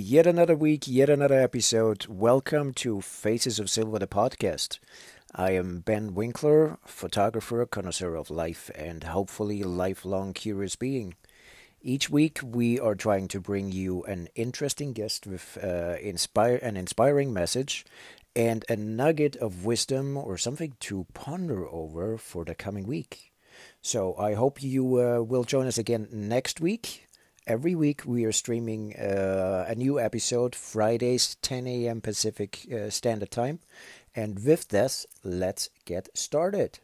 Yet another week, yet another episode. Welcome to Faces of Silver, the podcast. I am Ben Winkler, photographer, connoisseur of life, and hopefully lifelong curious being. Each week, we are trying to bring you an interesting guest with an inspiring message and a nugget of wisdom or something to ponder over for the coming week. So I hope you will join us again next week. Every week we are streaming a new episode Fridays 10 a.m. Pacific Standard Time. And with this, let's get started.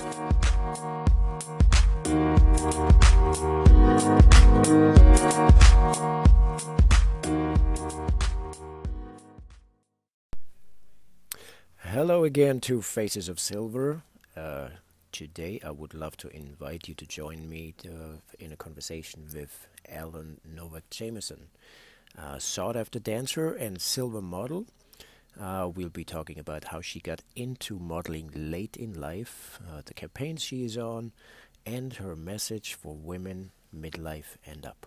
Hello again to Faces of Silver. Today I would love to invite you to join me in a conversation with Ellen Novak Jameson, sought-after dancer and silver model. We'll be talking about how she got into modeling late in life, the campaigns she is on, and her message for women midlife and up.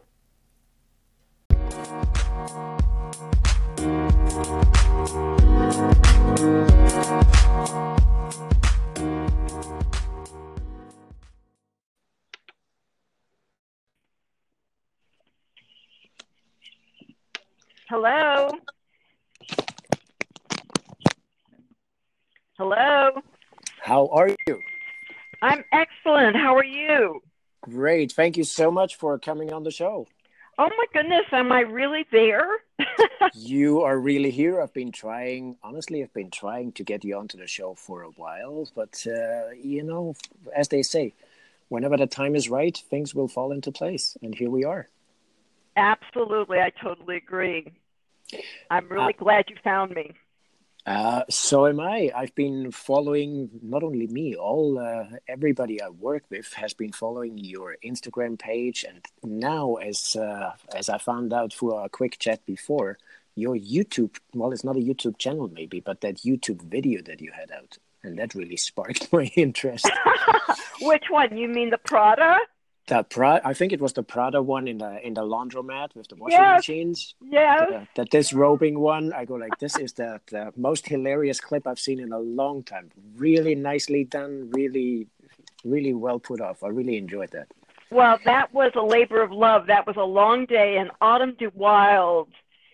Hello. Hello. How are you? I'm excellent. How are you? Great. Thank you so much for coming on the show. Oh my goodness, am I really there? You are really here. I've been trying to get you onto the show for a while, but as they say, whenever the time is right, things will fall into place, and here we are. Absolutely, I totally agree. I'm really glad you found me. So am I. I've been following, not only me, everybody I work with has been following your Instagram page, and now, as I found out through our quick chat before, your YouTube. Well, it's not a YouTube channel, maybe, but that YouTube video that you had out, and that really sparked my interest. Which one? You mean the Prada? I think it was the Prada one in the laundromat with the washing machines. Yes. The disrobing one. I go like, this is the most hilarious clip I've seen in a long time. Really nicely done. Really, really well put off. I really enjoyed that. Well, that was a labor of love. That was a long day, and Autumn de Wilde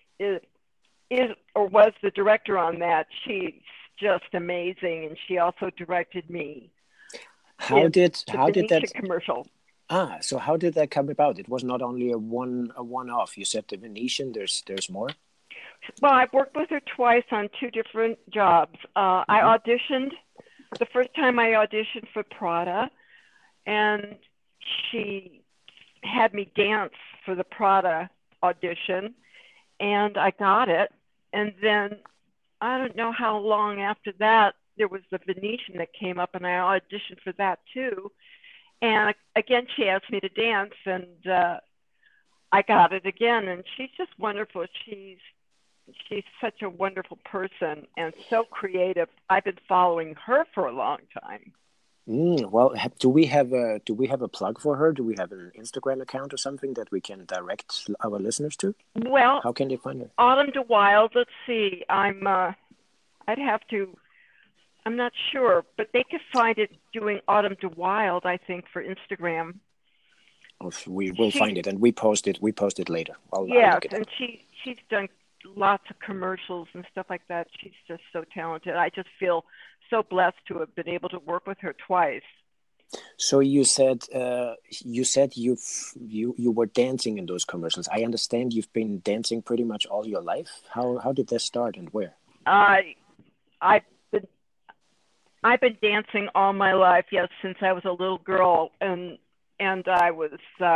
was the director on that. She's just amazing, and she also directed me. How did that commercial? So how did that come about? It was not only a one-off. You said the Venetian. There's more. Well, I've worked with her twice on two different jobs. I auditioned. The first time I auditioned for Prada, and she had me dance for the Prada audition, and I got it. And then I don't know how long after that, there was the Venetian that came up, and I auditioned for that too. And again, she asked me to dance, and I got it again. And she's just wonderful. She's such a wonderful person and so creative. I've been following her for a long time. Well, do we have a plug for her? Do we have an Instagram account or something that we can direct our listeners to? Well, how can they find her? Autumn de Wilde. Let's see. I'd have to. I'm not sure, but they could find it doing Autumn de Wilde, I think, for Instagram. Oh, we will find it, and we post it later. Yes, and she's done lots of commercials and stuff like that. She's just so talented. I just feel so blessed to have been able to work with her twice. So you said you were dancing in those commercials. I understand you've been dancing pretty much all your life. How did that start and where? I've been dancing all my life, yes, since I was a little girl, and I was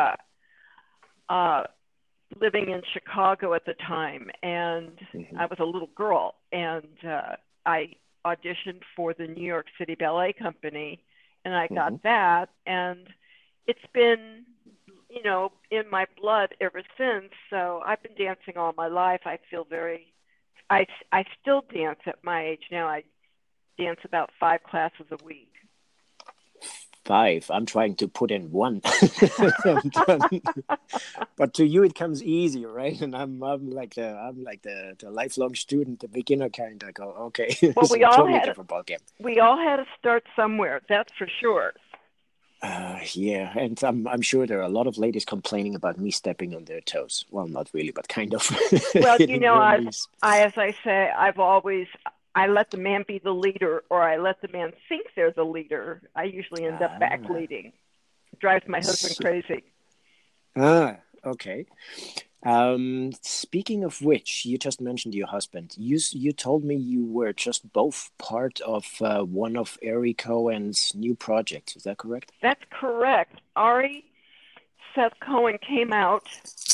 living in Chicago at the time, and I was a little girl, and I auditioned for the New York City Ballet Company, and I got that, and it's been, in my blood ever since. So I've been dancing all my life. I feel I still dance at my age now. I dance about 5 classes a week. 5. I'm trying to put in 1. I'm done. But to you, it comes easy, right? And I'm like the lifelong student, the beginner kind. I go, okay, Well, it's a totally different ballgame. we all had to start somewhere. That's for sure. Yeah, and I'm sure there are a lot of ladies complaining about me stepping on their toes. Well, not really, but kind of Well, hitting their knees. as I say, I let the man be the leader, or I let the man think they're the leader. I usually end up back Ah, leading. It drives my husband crazy. Okay. Speaking of which, you just mentioned your husband. You told me you were just both part of one of Ari Cohen's new projects. Is that correct? That's correct. Ari Seth Cohen came out,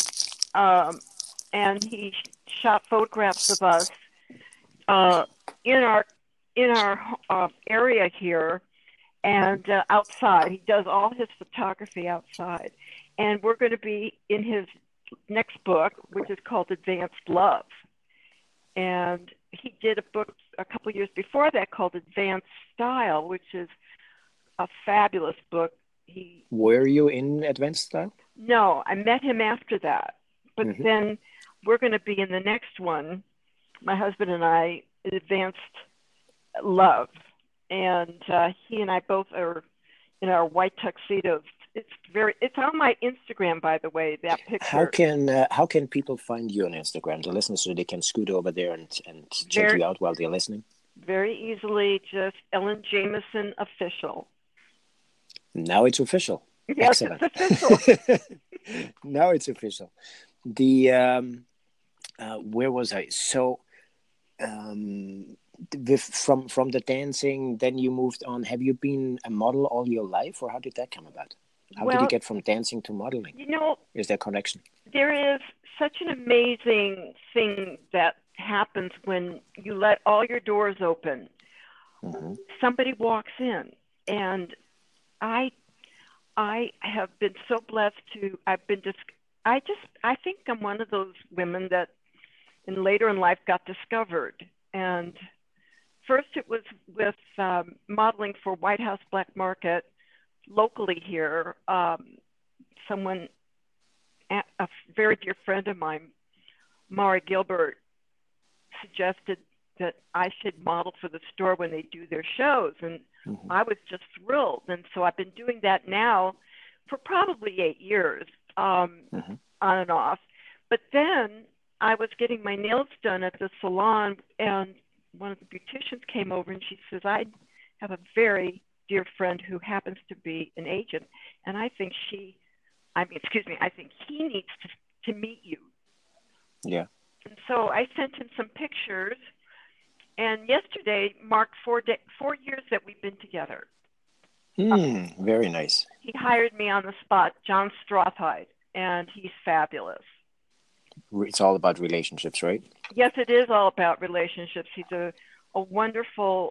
and he shot photographs of us uh, in our area here and outside. He does all his photography outside, and we're going to be in his next book, which is called Advanced Love. And he did a book a couple years before that called Advanced Style, which is a fabulous book. Were you in Advanced Style? No, I met him after that. But then we're going to be in the next one, my husband and I, Advanced Love. And he and I both are in our white tuxedos. It's on my Instagram, by the way, that picture. How can people find you on Instagram, the listeners, so they can scoot over there and check you out while they're listening? Very easily, just Ellen Jamieson Official. Now it's official. Yes, excellent. It's official. Now it's official. The where was I? So from the dancing, then you moved on. Have you been a model all your life, or how did that come about? How did you get from dancing to modeling? Is there a connection? There is such an amazing thing that happens when you let all your doors open. Somebody walks in, and I have been so blessed to. I think I'm one of those women that, later in life, got discovered. And first, it was with modeling for White House Black Market locally here. Someone, a very dear friend of mine, Mara Gilbert, suggested that I should model for the store when they do their shows, and I was just thrilled. And so I've been doing that now for probably 8 years, on and off. But then I was getting my nails done at the salon, and one of the beauticians came over, and she says, I have a very dear friend who happens to be an agent, and I think I think he needs to meet you. Yeah. And so I sent him some pictures, and yesterday marked 4 years that we've been together. Very nice. He hired me on the spot, John Strawtide, and he's fabulous. It's all about relationships, right? Yes, it is all about relationships. He's a wonderful,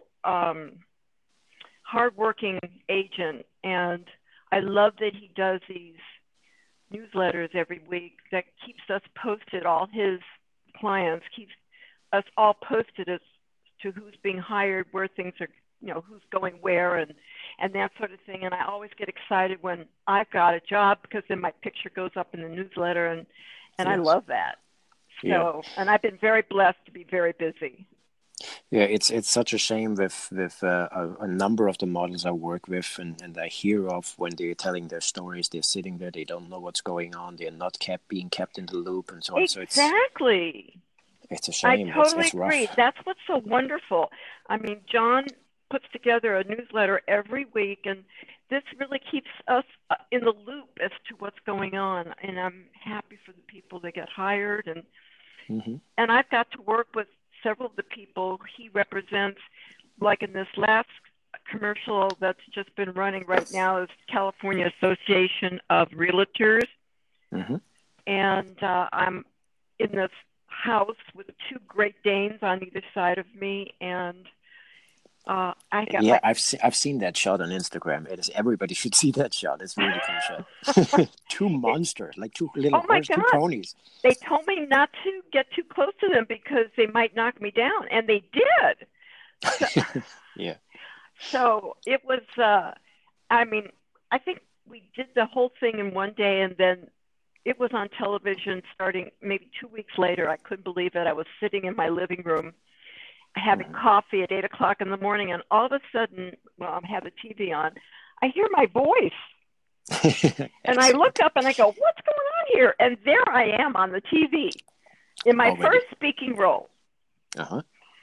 hardworking agent, and I love that he does these newsletters every week that keeps us posted, all his clients, keeps us all posted as to who's being hired, where things are, who's going where, and that sort of thing. And I always get excited when I've got a job, because then my picture goes up in the newsletter, and yes. I love that. So, yeah. And I've been very blessed to be very busy. Yeah, it's such a shame with a number of the models I work with and I hear of, when they're telling their stories, they're sitting there, they don't know what's going on, they're not being kept in the loop and so on. Exactly. So it's a shame. I totally it's agree. rough. That's what's so wonderful. I mean, John puts together a newsletter every week, and this really keeps us in the loop as to what's going on. And I'm happy for the people that get hired, and I've got to work with several of the people he represents. Like in this last commercial that's just been running right now is California Association of Realtors, and I'm in this house with 2 Great Danes on either side of me, and I've seen that shot on Instagram. Everybody should see that shot. It's a really cool shot. 2 monsters, like 2 little horses, 2 ponies. They told me not to get too close to them because they might knock me down, and they did. So, yeah. So it was I mean, I think we did the whole thing in one day, and then it was on television starting maybe 2 weeks later. I couldn't believe it. I was sitting in my living room having Mhm. coffee at 8 o'clock in the morning, and all of a sudden, well, I have the TV on, I hear my voice. And I look Excellent. up and I go, what's going on here? And there I am on the TV in my Already. first speaking role. Uh-huh.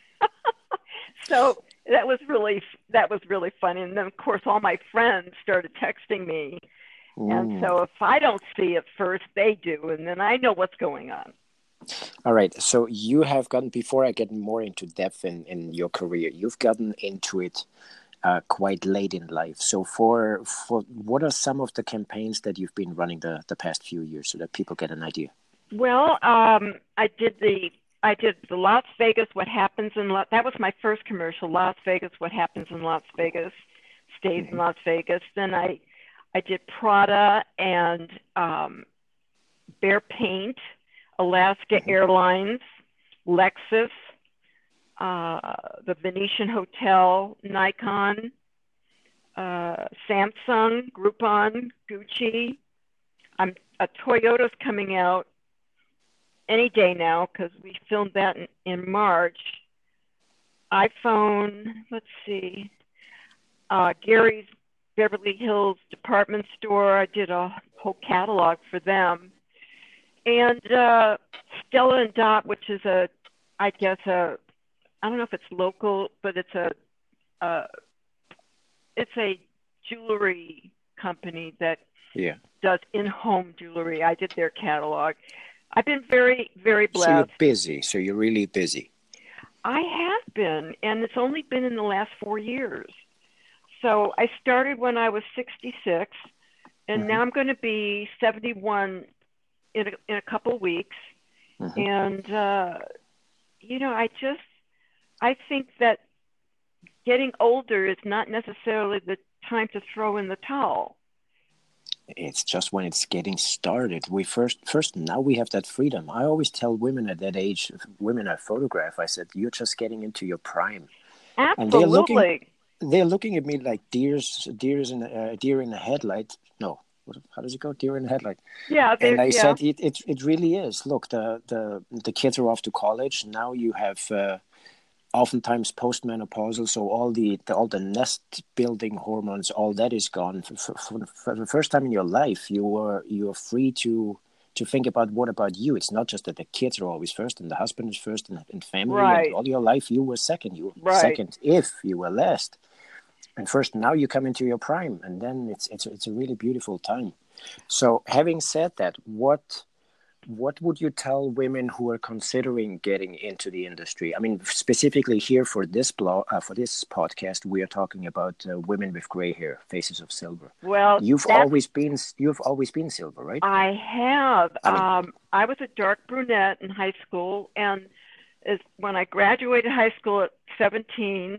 So that was really funny. And then of course all my friends started texting me. And Mm. so if I don't see it first, they do, and then I know what's going on. All right. So you have gotten, before I get more into depth in your career, you've gotten into it quite late in life. So for what are some of the campaigns that you've been running the past few years so that people get an idea? Well, I did the Las Vegas What Happens in that was my first commercial, Las Vegas What Happens in Las Vegas, stays in Hmm. Las Vegas. Then I did Prada and Bear Paint, Alaska Hmm. Airlines, Lexus, the Venetian Hotel, Nikon, Samsung, Groupon, Gucci. Toyota's coming out any day now because we filmed that in March. iPhone, let's see, Gary's Beverly Hills department store. I did a whole catalog for them. And Stella and Dot, which is I guess I don't know if it's local, but uh, it's a jewelry company that Yeah. does in-home jewelry. I did their catalog. I've been very, very So you're blessed. busy. So you're really busy. I have been, and it's only been in the last 4 years. So I started when I was 66, and Hmm. now I'm going to be 71 in a couple weeks. Hmm. And I think that getting older is not necessarily the time to throw in the towel. It's just when it's getting started. We first now we have that freedom. I always tell women at that age, women I photograph, I said, you're just getting into your prime. And Absolutely. they're looking at me like deer in a headlight. No, how does it go? Deer in a headlight. Yeah, And I yeah. said, it really is. Look, the kids are off to college now. You have oftentimes postmenopausal, so all the nest building hormones, all that is gone. For the first time in your life, you're free to think about what about you. It's not just that the kids are always first and the husband is first and family, and Right. all your life you were second. You were Right. second if you were last. And first, now you come into your prime, and then it's a really beautiful time. So, having said that, what would you tell women who are considering getting into the industry? I mean, specifically here for this blog, for this podcast, we are talking about women with gray hair, faces of silver. Well, that's You've always been silver, right? I have. I mean, I was a dark brunette in high school, and when I graduated high school at 17,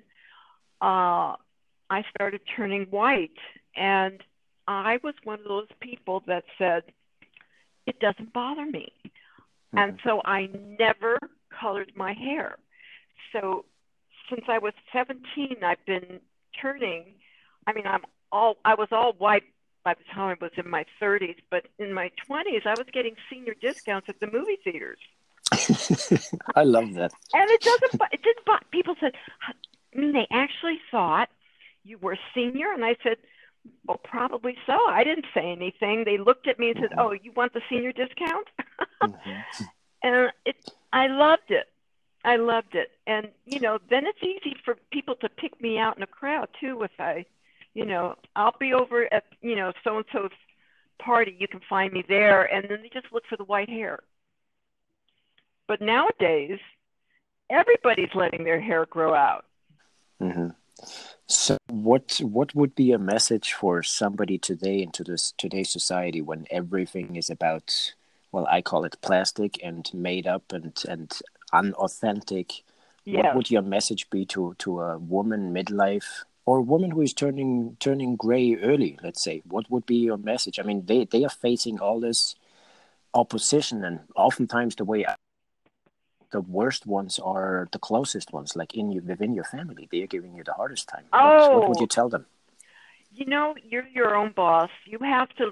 I started turning white, and I was one of those people that said it doesn't bother me, and mhm. so I never colored my hair. So since I was 17, I've been turning. I mean, I was all white by the time I was in my 30s, but in my 20s, I was getting senior discounts at the movie theaters. I love that. And it didn't, people said, they actually thought you were a senior. And I said, well, probably so. I didn't say anything. They looked at me and said, Hmm. oh, you want the senior discount? Hmm. And I loved it. I loved it. And, then it's easy for people to pick me out in a crowd too. I'll be over at, so and so's party. You can find me there. And then they just look for the white hair. But nowadays, everybody's letting their hair grow out. Hmm. So, what would be a message for somebody today into this today's society when everything is about, well, I call it plastic and made up and unauthentic? What Yes. would your message be to a woman midlife or a woman who is turning gray early? Let's say, what would be your message? I mean, they are facing all this opposition, and oftentimes the worst ones are the closest ones, like within your family. They are giving you the hardest time. What would you Oh, tell them? you're your own boss. You have to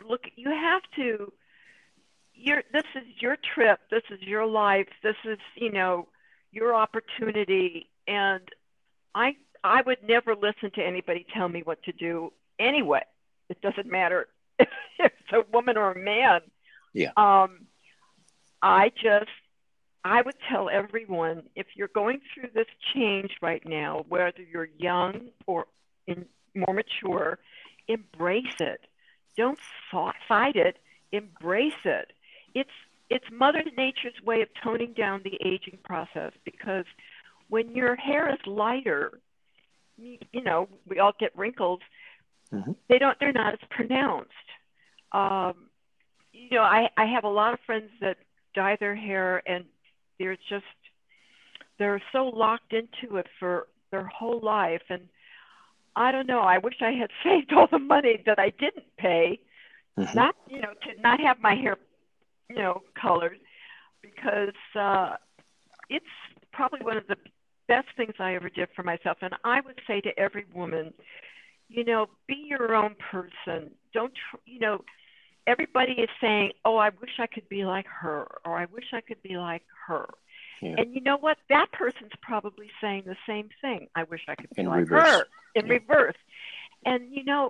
this is your trip. This is your life. This is, your opportunity. And I, I would never listen to anybody tell me what to do anyway. It doesn't matter if it's a woman or a man. Yeah. Um, I just, I would tell everyone, if you're going through this change right now, whether you're young or more mature, embrace it. Don't fight it. Embrace it. It's it's Mother Nature's way of toning down the aging process, because when your hair is lighter, we all get wrinkles. Hmm. They're not as pronounced. Um, I have a lot of friends that dye their hair, and they're just they're so locked into it for their whole life. And I don't know. I wish I had saved all the money that I didn't pay, Hmm. not to not have my hair colored, because it's probably one of the best things I ever did for myself. And I would say to every woman, be your own person. Don't everybody is saying, oh, I wish I could be like her, or I wish I could be like her. Yeah. And you know what? That person's probably saying the same thing. I wish I could be In like reverse. her, in Yeah. reverse. And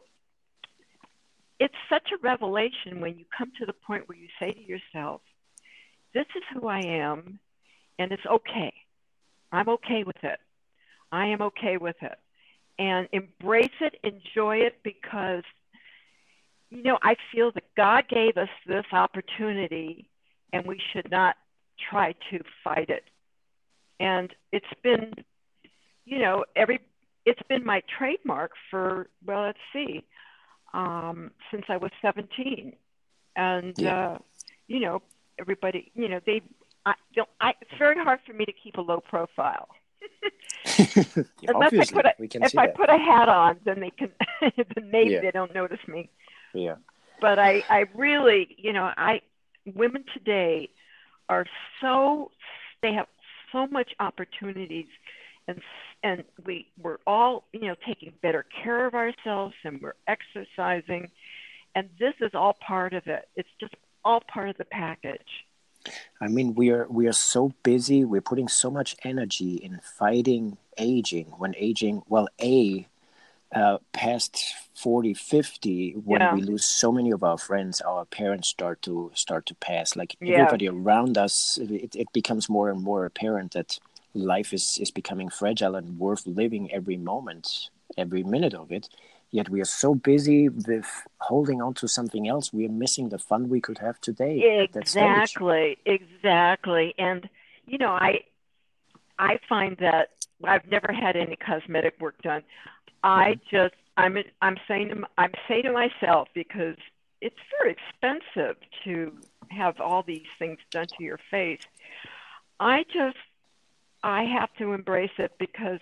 it's such a revelation when you come to the point where you say to yourself, this is who I am, and it's okay. I'm okay with it. I am okay with it. And embrace it, enjoy it, because I feel that God gave us this opportunity, and we should not try to fight it. And it's been, every it's been my trademark for, well, let's see, since I was 17. And Yeah. everybody, they I don't I it's very hard for me to keep a low profile. Unless Obviously, we can if see I that. put a hat on, then they can then maybe Yeah. they don't notice me. Yeah. But I really, I women today are so they have so much opportunities, and we're all taking better care of ourselves, and we're exercising, and this is all part of it. It's just all part of the package. I mean, we are so busy. We're putting so much energy in fighting aging. When aging, well, past 40, 50, when Yeah, we lose so many of our friends, our parents start to pass. Like yeah, everybody around us, it becomes more and more apparent that life is becoming fragile and worth living every moment, every minute of it. Yet we are so busy with holding on to something else, we are missing the fun we could have today at that stage. exactly, exactly. And I find that I've never had any cosmetic work done. Hmm. I'm saying to myself, because it's very expensive to have all these things done to your face. I just I have to embrace it, because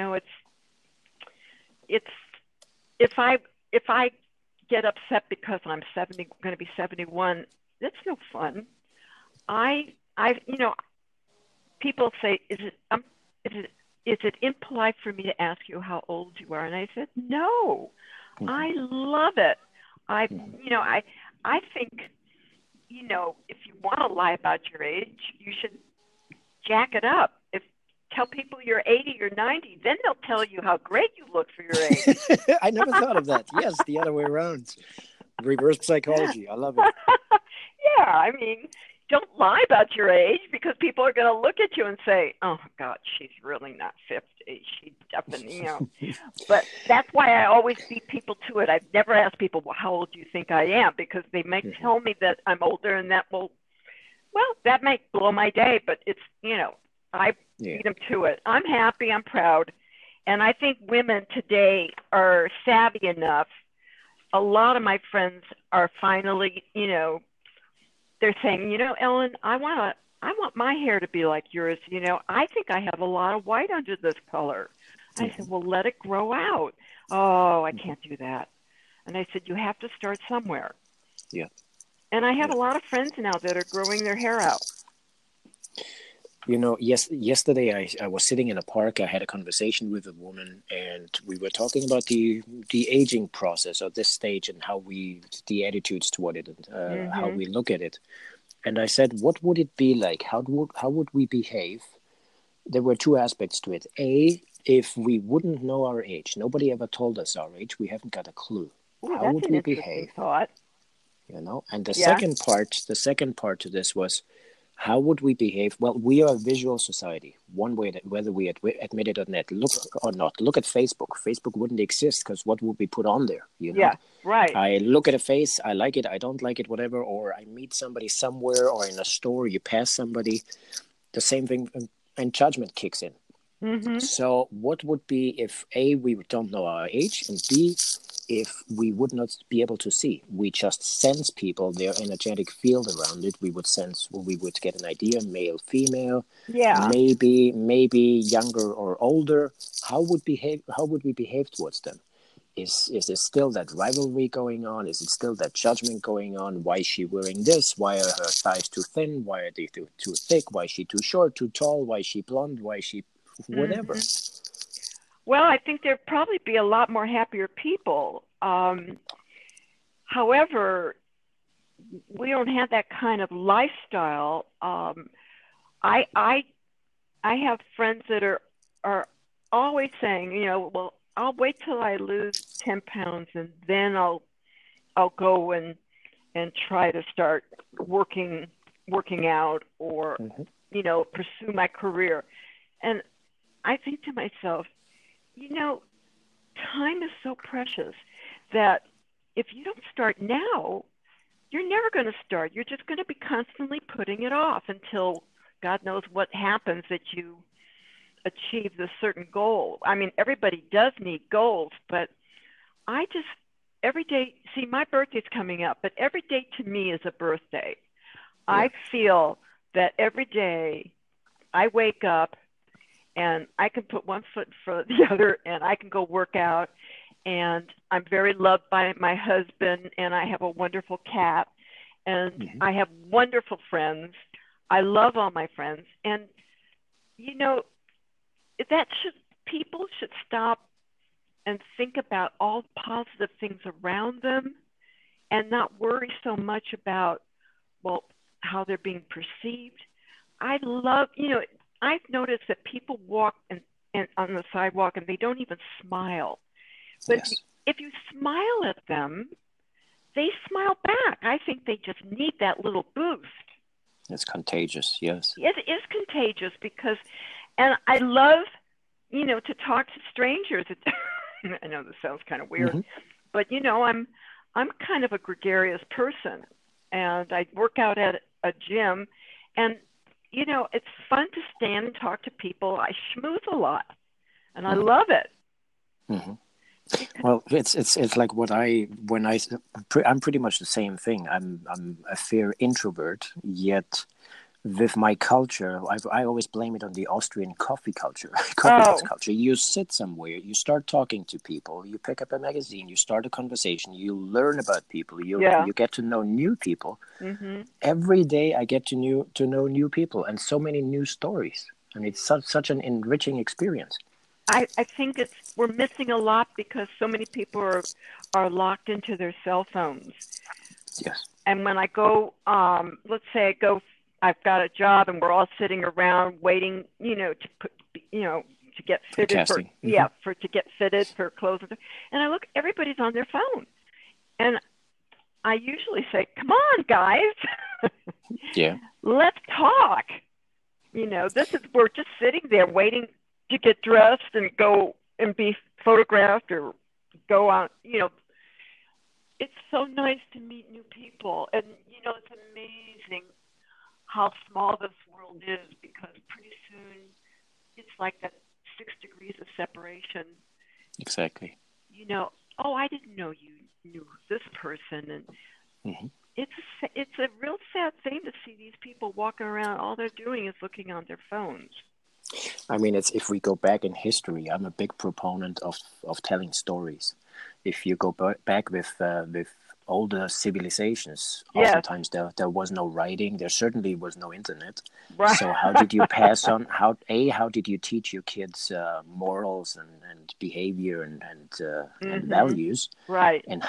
it's if I get upset because I'm 70, going to be 71, that's no fun. I People say, is it is it impolite for me to ask you how old you are? And I said, no, Hmm. I love it. I Hmm. you know I think if you want to lie about your age, you should jack it up. If Tell people you're 80 or 90, then they'll tell you how great you look for your age. I never thought of that. Yes, the other way around. Reverse psychology. I love it. Yeah, I mean, don't lie about your age, because people are going to look at you and say, "Oh God, she's really not 50. She definitely." But that's why I always beat people to it. I've never asked people, "Well, how old do you think I am?" Because they might Hmm. tell me that I'm older, and that might blow my day. But I Yeah. beat them to it. I'm happy. I'm proud, and I think women today are savvy enough. A lot of my friends are finally, they're saying, Ellen, I want my hair to be like yours. I think I have a lot of white under this color. I said, Hmm. well, let it grow out. Oh, I can't do that. And I said, you have to start somewhere. Yeah. And I have Yeah. a lot of friends now that are growing their hair out. Yesterday I was sitting in a park. I had a conversation with a woman, and we were talking about the aging process of this stage and the attitudes toward it, and how Mhm. we look at it. And I said, what would it be like? How would we behave? There were two aspects to it. A, if we wouldn't know our age, nobody ever told us our age. We haven't got a clue. Ooh, How that's would an we interesting behave? thought. And the Yeah. second part to this was, how would we behave? Well, we are a visual society. One way that, whether we admit it or not, look at Facebook. Facebook wouldn't exist because what would be put on there? Yeah. Right. I look at a face, I like it, I don't like it, whatever, or I meet somebody somewhere or in a store, you pass somebody, the same thing, and judgment kicks in. Mhm. So, what would be if A, we don't know our age, and B, if we would not be able to see? We just sense people, their energetic field around it. We would get an idea, male, female, Yeah. maybe younger or older. How would we behave towards them? Is there still that rivalry going on? Is it still that judgment going on? Why is she wearing this? Why are her thighs too thin? Why are they too thick? Why is she too short, too tall? Why is she blonde? Why is she whatever? Mhm. Well, I think there'd probably be a lot more happier people. However, we don't have that kind of lifestyle. I I I have friends that are always saying, well, I'll wait till I lose 10 pounds and then I'll go and try to start working out or Mm-hmm. pursue my career. And I think to myself, you know, time is so precious that if you don't start now, you're never going to start. You're just going to be constantly putting it off until God knows what happens that you achieve this certain goal. I mean, everybody does need goals, but I just, every day, see, my birthday's coming up, but every day to me is a birthday. Yeah. I feel that every day I wake up and I can put one foot in front of the other and I can go work out. And I'm very loved by my husband, and I have a wonderful cat, and Mm-hmm. I have wonderful friends. I love all my friends. And, you know, that should, people should stop and think about all the positive things around them and not worry so much about, well, how they're being perceived. I love, I've noticed that people walk and on the sidewalk and they don't even smile. But Yes. if you smile at them, they smile back. I think they just need that little boost. It's contagious. Yes. It is contagious because, and I love, to talk to strangers. I know this sounds kind of weird, Mm-hmm. but I'm kind of a gregarious person, and I work out at a gym, and it's fun to stand and talk to people. I schmooze a lot, and I Mm-hmm. love it Mm-hmm. because Well, it's like I'm pretty much the same thing. I'm a fair introvert, yet with my culture, I always blame it on the Austrian coffee culture, coffee house oh culture. You sit somewhere, you start talking to people, you pick up a magazine, you start a conversation, you learn about people, yeah, you get to know new people. mhm. Every day, I get to know new people and so many new stories, and it's such an enriching experience. I think we're missing a lot because so many people are locked into their cell phones. Yes, And when I go, let's say I've got a job and we're all sitting around waiting, to put, to get for fitted for, casting. Mm-hmm. yeah, to get fitted for clothes. And I look, everybody's on their phone. And I usually say, come on, guys, Yeah. let's talk. We're just sitting there waiting to get dressed and go and be photographed or go on. It's so nice to meet new people. And, it's amazing how small this world is because pretty soon it's like that 6 degrees of separation. Exactly. Oh, I didn't know you knew this person. And Mm-hmm. it's a real sad thing to see these people walking around. All they're doing is looking on their phones. I mean, it's if we go back in history, I'm a big proponent of telling stories. If you go back with older civilizations, Yes. oftentimes there was no writing. There certainly was no internet. Right. So how did you pass on? How did you teach your kids morals and behavior and Mhm. values? Right. And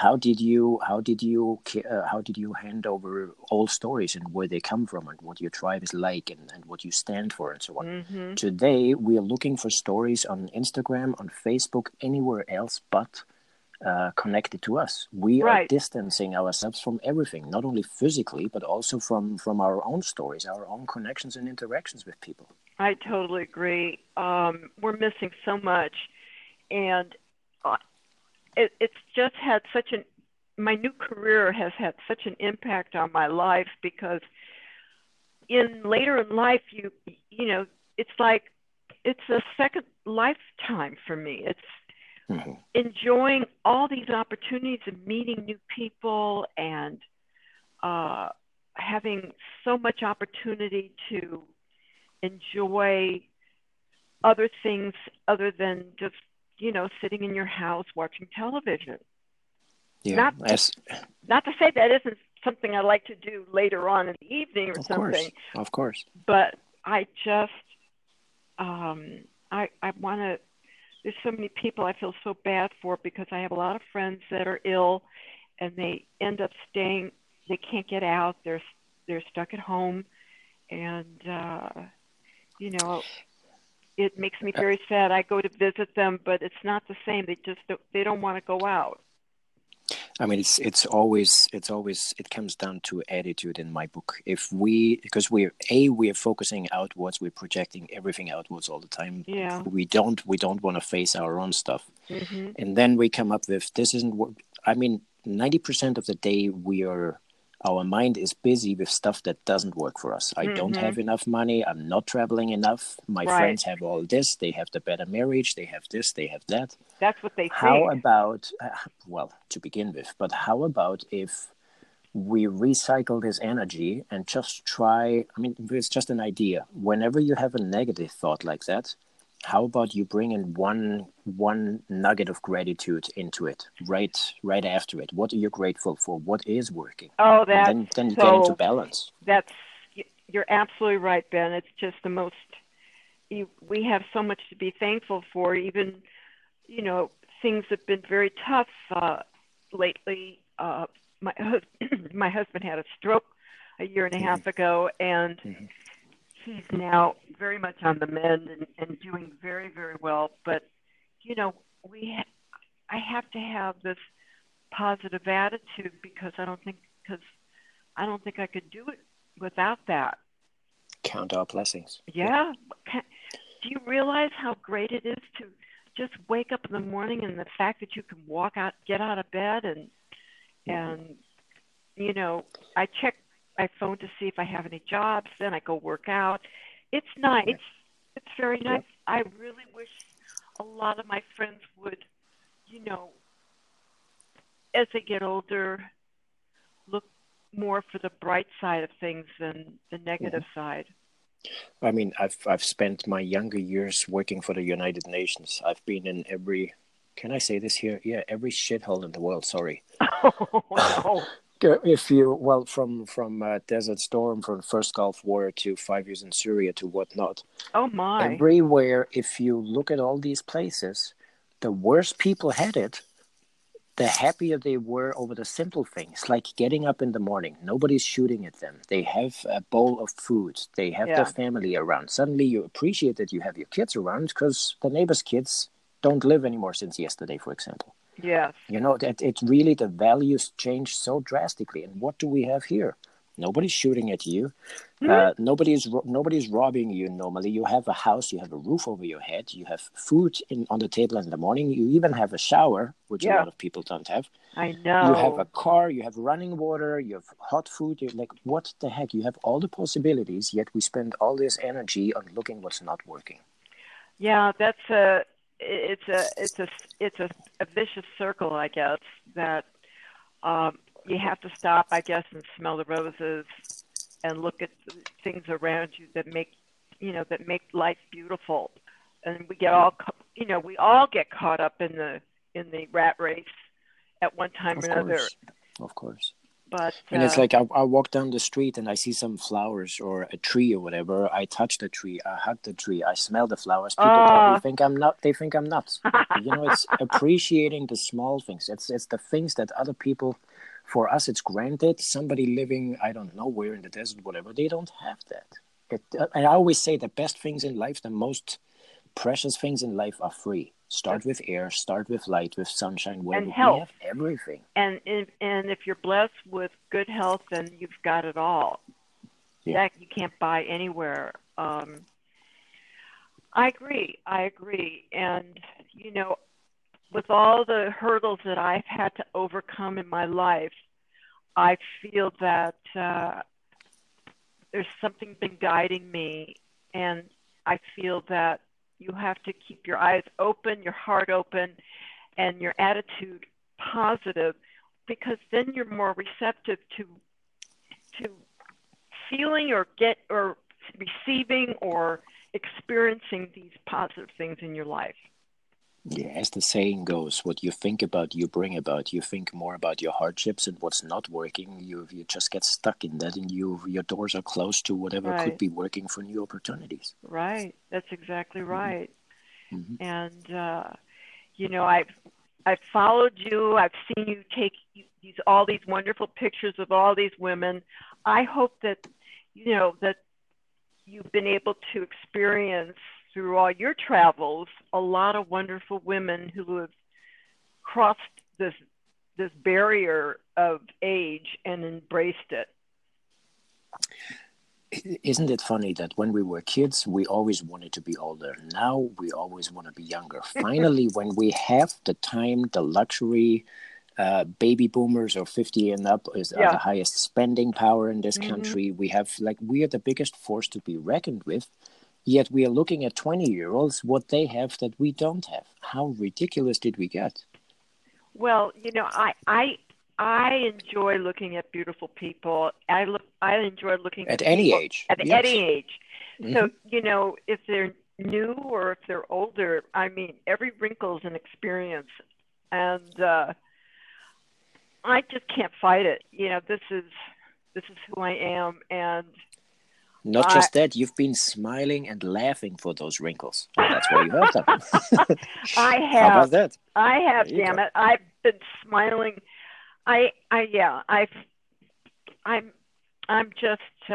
how did you hand over old stories and where they come from and what your tribe is like and what you stand for and so on? Mhm. Today we are looking for stories on Instagram, on Facebook, anywhere else but connected to us. We are Right. distancing ourselves from everything, not only physically but also from our own stories, our own connections and interactions with people. I totally agree. We're missing so much, and uh, it's just had such an my new career has had such an impact on my life because in later in life you know it's like it's a second lifetime for me. It's Mm-hmm. enjoying all these opportunities and meeting new people and uh, having so much opportunity to enjoy other things other than just sitting in your house watching television. Yeah, Not as not to say that isn't something I like to do later on in the evening or of something, course, of course. but I just I want to. There's so many people I feel so bad for because I have a lot of friends that are ill and they end up staying. They can't get out. They're stuck at home, and you know it makes me very sad. I go to visit them, but it's not the same. They don't want to go out. I mean, it's always it comes down to attitude in my book. If we because we're focusing outwards, we're projecting everything outwards all the time. Yeah. We don't want to face our own stuff, Mhm. and then we come up with this isn't what I mean. 90% of the day our mind is busy with stuff that doesn't work for us. I don't have Mhm. enough money. I'm not traveling enough. My Right. friends have all this. They have the better marriage. They have this. They have that. That's what they How think. about, well, to begin with, but how about if we recycle this energy and just try? I mean, it's just an idea. Whenever you have a negative thought like that, how about you bring in one nugget of gratitude into it right after it? What are you grateful for? What is working? Oh, And that's then you get into so. balance. That's you're absolutely right, Ben. It's just the most. We have so much to be thankful for. Even things have been very tough lately. My husband had a stroke a year and a Mm-hmm. half ago, and Mm-hmm. he's now very much on the mend and doing very, very well. But you know, I have to have this positive attitude because I don't think I could do it without that. Count our blessings. Yeah. Yeah. Do you realize how great it is to just wake up in the morning and the fact that you can walk out, get out of bed Mm-hmm. and you know, I check my phone to see if I have any jobs, then I go work out. It's nice. Yeah. It's very nice. Yeah. I really wish a lot of my friends would, you know, as they get older, look more for the bright side of things than the Mm-hmm. negative side. I mean, I've spent my younger years working for the United Nations. I've been in every, can I say this here? Yeah, every shithole in the world. Sorry. Oh no. If you well, from Desert Storm, from the first Gulf War to 5 years in Syria to whatnot, Oh my. everywhere. If you look at all these places, the worse people had it, the happier they were over the simple things, like getting up in the morning. Nobody's shooting at them. They have a bowl of food. They have their Yeah. family around. Suddenly you appreciate that you have your kids around because the neighbor's kids don't live anymore since yesterday, for example. Yes. You know, that it really, the values change so drastically. And what do we have here? Nobody's shooting at you. Hmm. Nobody's robbing you normally. You have a house, you have a roof over your head, you have food on the table in the morning. You even have a shower, which a Yeah. lot of people don't have. I You have a know. car, you have running water, you have hot food. You're like, what the heck? You have all the possibilities, yet we spend all this energy on looking what's not working. Yeah, that's a it's a vicious circle, I guess, that you have to stop, I guess, and smell the roses and look at the things around you that make life beautiful. And we all get caught up in the rat race at one time or Of another. course. of course. But And it's like I walk down the street and I see some flowers or a tree or whatever. I touch the tree, I hug the tree, I smell the flowers. People probably uh, think I'm not. They think I'm nuts. You know, it's appreciating the small things. It's the things that other people, for us, it's granted. Somebody living, I don't know where in the desert, whatever, they don't have that. And I always say the best things in life, the most precious things in life are free. Start with air, start with light, with sunshine, and whatever. We health. have everything. And if you're blessed with good health, then you've got it all. Yeah. That you can't buy anywhere. I agree. I agree. And you know, with all the hurdles that I've had to overcome in my life, I feel that there's something been guiding me, and I feel that you have to keep your eyes open, your heart open, and your attitude positive, because then you're more receptive to feeling or receiving or experiencing these positive things in your life. Yeah, as the saying goes, what you think about, you bring about. You think more about your hardships and what's not working. You just get stuck in that, and your doors are closed to whatever could Right. be working for new opportunities. Right. That's exactly right. Mm-hmm. And you know, I've followed you. I've seen you take all these wonderful pictures of all these women. I hope that you know that you've been able to experience through all your travels a lot of wonderful women who have crossed this barrier of age and embraced it. Isn't it funny that when we were kids, we always wanted to be older? Now we always want to be younger. Finally, when we have the time, the luxury, baby boomers or 50 and up are Yeah. the highest spending power in this Mm-hmm. country. We are the biggest force to be reckoned with. Yet we are looking at 20-year-olds, what they have that we don't have. How ridiculous did we get? Well, you know, I enjoy looking at beautiful people. I enjoy looking At at any people age, at any yes. age. Mm-hmm. So, you know, if they're new or if they're older, I mean, every wrinkle is an experience, and I just can't fight it. You know, this is who I am, and Not I just that, you've been smiling and laughing for those wrinkles, and that's why you have them. I How have about that? I have, There you damn go. it. I've been smiling. Yeah, I'm I'm just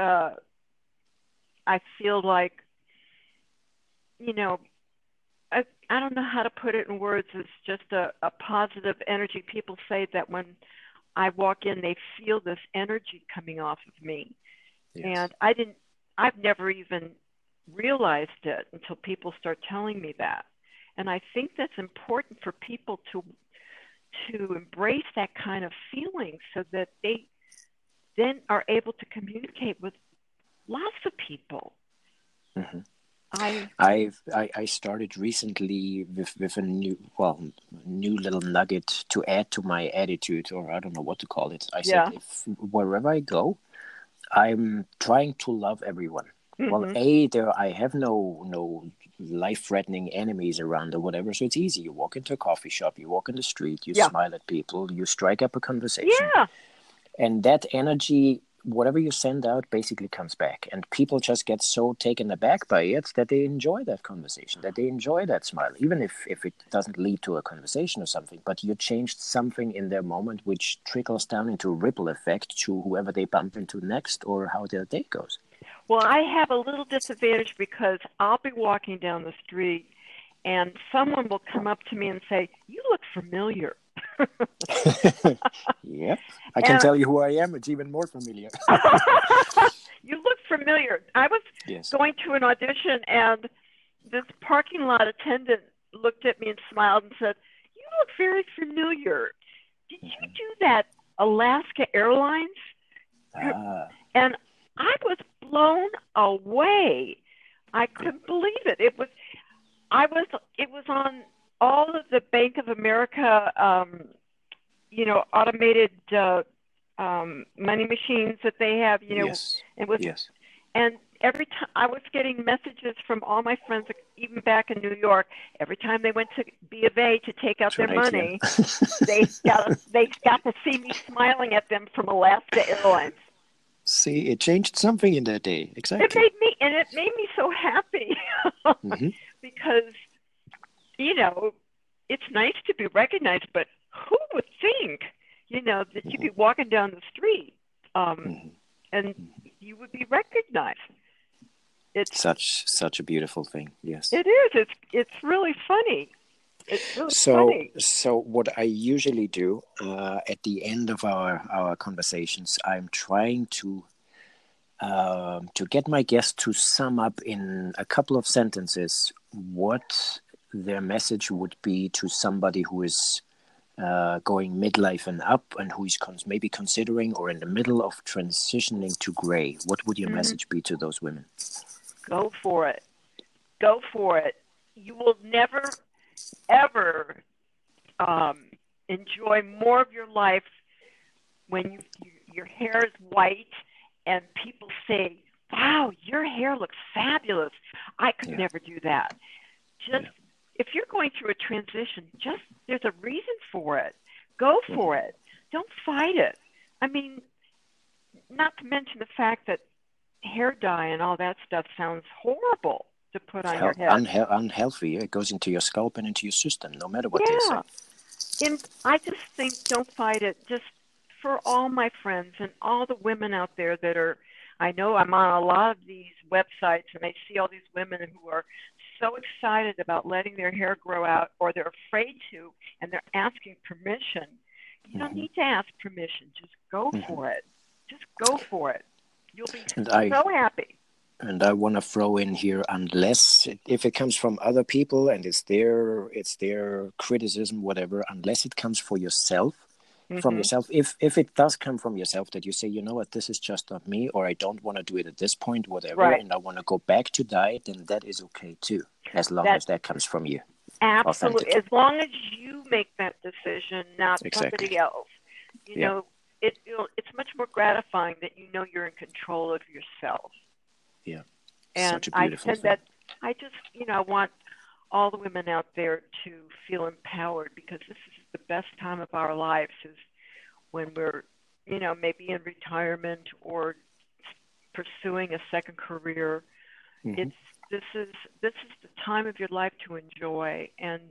I feel like, you know, I don't know how to put it in words. It's just a positive energy. People say that when I walk in, they feel this energy coming off of me. Yes. And I've never even realized it until people start telling me that. And I think that's important for people to embrace that kind of feeling so that they then are able to communicate with lots of people. Mm-hmm. I I started recently with a new little nugget to add to my attitude, or I don't know what to call it. I said, Yeah. if wherever I go, I'm trying to love everyone. Well, Mhm. there I have no life-threatening enemies around or whatever, so it's easy. You walk into a coffee shop, you walk in the street, you Yeah. smile at people, you strike up a conversation, Yeah. and that energy, whatever you send out, basically comes back. And people just get so taken aback by it that they enjoy that conversation, that they enjoy that smile, even if it doesn't lead to a conversation or something. But you changed something in their moment, which trickles down into a ripple effect to whoever they bump into next or how their day goes. Well, I have a little disadvantage because I'll be walking down the street and someone will come up to me and say, "You look familiar." Yeah, I can And tell you who I am. It's even more familiar. you look familiar. I was Yes. going to an audition and this parking lot attendant looked at me and smiled and said, "You look very familiar. Did you Mm-hmm. do that Alaska Airlines?" Ah, And I was blown away. I yeah. couldn't believe it. It was on all of the Bank of America you know, automated money machines that they have, you know, Yes. and with Yes. and every time I was getting messages from all my friends, even back in New York, every time they went to B of A to take out To their an ATM. money, they got to see me smiling at them from Alaska Airlines. See, it changed something in that day. Exactly. It made me so happy because, it's nice to be recognized, but who would think, that you'd be walking down the street, and you would be recognized. It's such a beautiful thing. Yes. It is. It's really funny. It's really funny. So what I usually do at the end of our conversations, I'm trying to get my guests to sum up in a couple of sentences what their message would be to somebody who is going midlife and up, and who is maybe considering or in the middle of transitioning to gray. What would your message be to those women? Go for it. Go for it. You will never, ever enjoy more of your life when your hair is white and people say, wow, your hair looks fabulous. I could never do that. If you're going through a transition, there's a reason for it. Go for it. Don't fight it. I mean, not to mention the fact that hair dye and all that stuff sounds horrible to put on your head. Unhealthy. It goes into your scalp and into your system, no matter what they say. And I just think don't fight it. Just for all my friends and all the women out there that are, I know I'm on a lot of these websites and I see all these women who are so excited about letting their hair grow out, or they're afraid to, and they're asking permission. You don't need to ask permission. Just go for it. Just go for it. You'll be so happy. And I want to throw in here, if it comes from other people and it's their criticism, whatever, unless it comes from yourself, if it does come from yourself, that you say, you know what, this is just not me, or I don't want to do it at this point, whatever, and I want to go back to diet, then that is okay too, as long as that comes from you. Absolutely. As long as you make that decision, not somebody else. You know, it's much more gratifying that you know you're in control of yourself. Yeah. And such a beautiful thing. I want all the women out there to feel empowered, because this is the best time of our lives, is when we're, maybe in retirement or pursuing a second career. This is the time of your life to enjoy and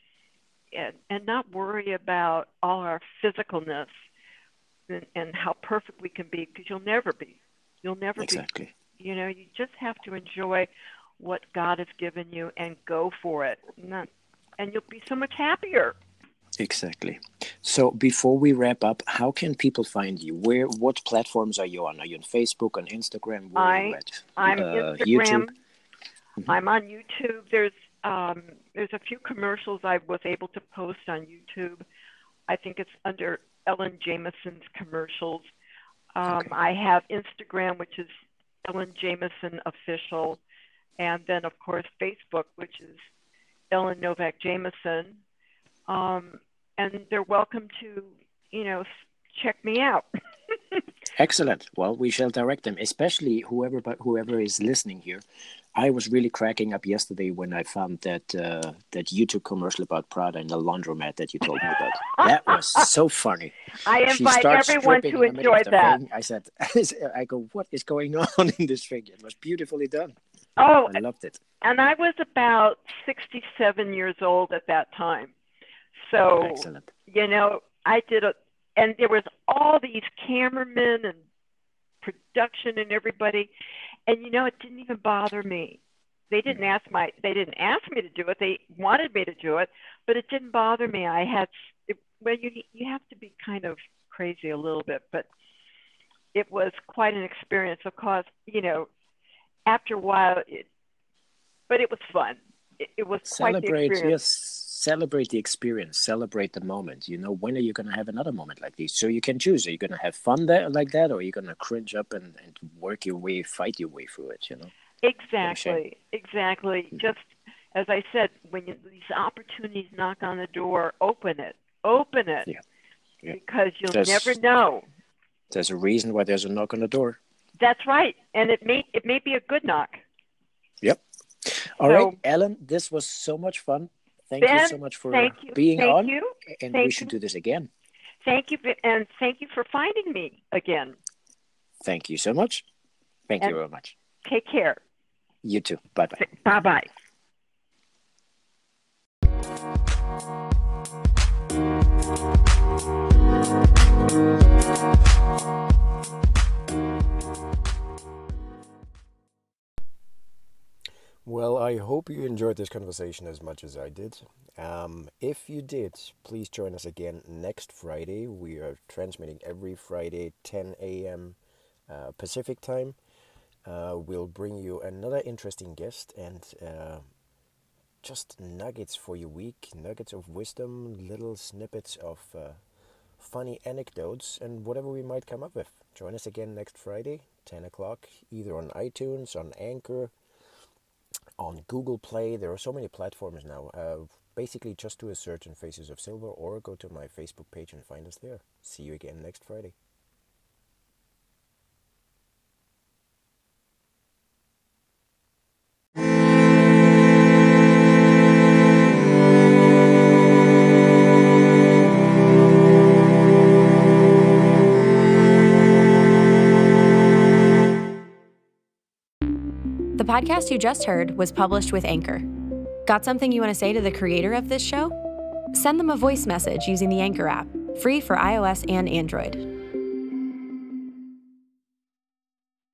not worry about all our physicalness and how perfect we can be, because you'll never be. Exactly. You just have to enjoy what God has given you and go for it. And you'll be so much happier. Exactly. So before we wrap up, how can people find you? What platforms are you on? Are you on Facebook, on Instagram? Where are you at? I'm Instagram. YouTube? I'm on YouTube. There's a few commercials I was able to post on YouTube. I think it's under Ellen Jameson's commercials. I have Instagram, which is Ellen Jameson Official, and then of course Facebook, which is Ellen Novak Jameson. And they're welcome to, check me out. Excellent. Well, we shall direct them, especially whoever is listening here. I was really cracking up yesterday when I found that YouTube commercial about Prada and the laundromat that you told me about. That was so funny. I invite everyone to enjoy that. I said, what is going on in this thing? It was beautifully done. Oh, I loved it. And I was about 67 years old at that time. So, excellent. I did and there was all these cameramen and production and everybody, and it didn't even bother me. They didn't ask me to do it. They wanted me to do it, but it didn't bother me. You have to be kind of crazy a little bit, but it was quite an experience. Of course, after a while, but it was fun. It was quite the experience. Yes. Celebrate the experience, celebrate the moment. When are you going to have another moment like this? So you can choose. Are you going to have fun there like that, or are you going to cringe up and fight your way through it, Exactly. Just as I said, when these opportunities knock on the door, open it. Yeah. Because you'll never know. There's a reason why there's a knock on the door. That's right, and it may be a good knock. Yep. All right, Ellen, this was so much fun. Thank you so much for being on. And we should do this again. Thank you, and thank you for finding me again. Thank you so much. Thank you very much. Take care. You too. Bye-bye. Bye-bye. Well, I hope you enjoyed this conversation as much as I did. If you did, please join us again next Friday. We are transmitting every Friday, 10 a.m. Pacific time. We'll bring you another interesting guest and just nuggets for your week, nuggets of wisdom, little snippets of funny anecdotes, and whatever we might come up with. Join us again next Friday, 10 o'clock, either on iTunes, on Anchor, on Google Play. There are so many platforms now. Basically, just do a search in Faces of Silver or go to my Facebook page and find us there. See you again next Friday. The podcast you just heard was published with Anchor. Got something you want to say to the creator of this show? Send them a voice message using the Anchor app, free for iOS and Android.